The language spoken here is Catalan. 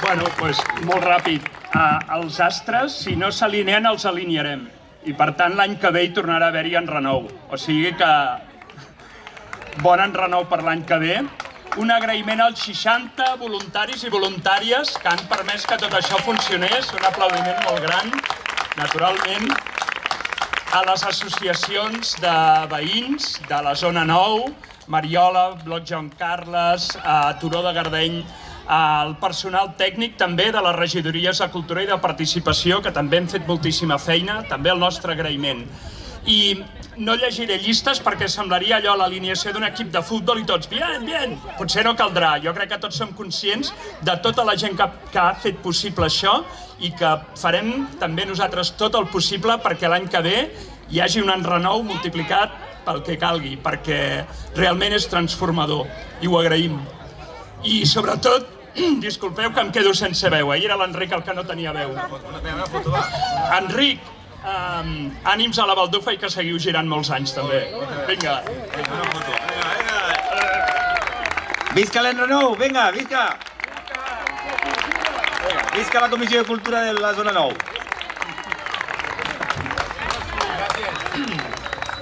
Bueno, doncs molt ràpid. Els astres, si no s'alineen, els alinearem. I per tant, l'any que ve hi tornarà a haver-hi enrenou. O sigui que bon enrenou per l'any que ve. Un agraïment als 60 voluntaris i voluntàries que han permès que tot això funcionés. Un aplaudiment molt gran, naturalment. A les associacions de veïns de la Zona 9, Mariola, Bloc Joan Carles, Turó de Gardeny, al personal tècnic també de les regidories de Cultura i de Participació, que també han fet moltíssima feina, també el nostre agraïment. I no llegiré llistes perquè semblaria allò l'alineació d'un equip de futbol i tots, bien, bien, potser no caldrà. Jo crec que tots som conscients de tota la gent que ha fet possible això i que farem també nosaltres tot el possible perquè l'any que ve hi hagi un enrenou multiplicat pel que calgui, perquè realment és transformador i ho agraïm. I sobretot, disculpeu que em quedo sense veu, ahir era l'Enric el que no tenia veu. Enric, ànims a la baldufa i que seguiu girant molts anys també. Vinga. Visca l'enrenou, vinga, visca! Visca la Comissió de Cultura de la Zona 9.